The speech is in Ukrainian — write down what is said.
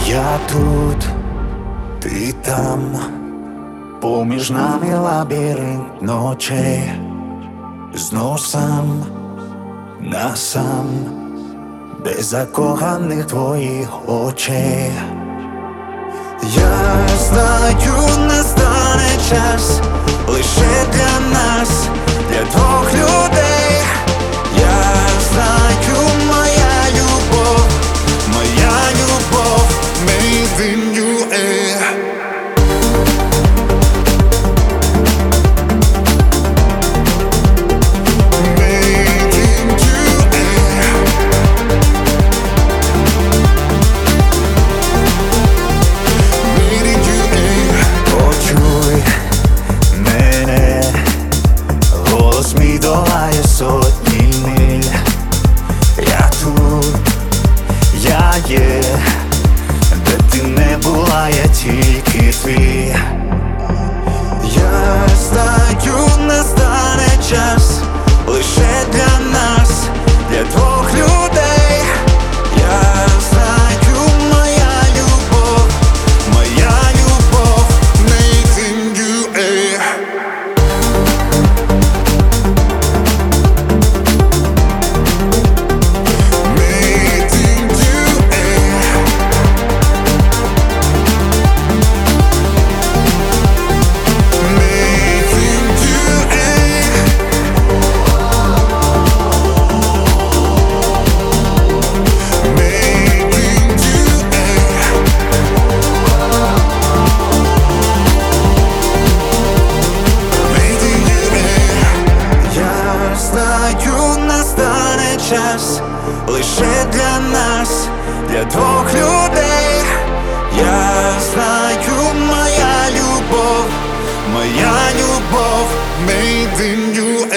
Я тут, ти там, поміж нами лабіринт ночей, знов сам на сам, без закоханих твоїх очей. Я знаю, настане час лише для нас, для двох людей. Я знаю, моя любов, made in UA. Долає сотні миль. Я тут, я є, де ти не була, я тільки твій. Я знаю, настане час лише для нас, для двох людей. Я знаю, моя любов, made in UA. Настане час лише для нас, для двох людей. Я знаю, моя любов, made in you.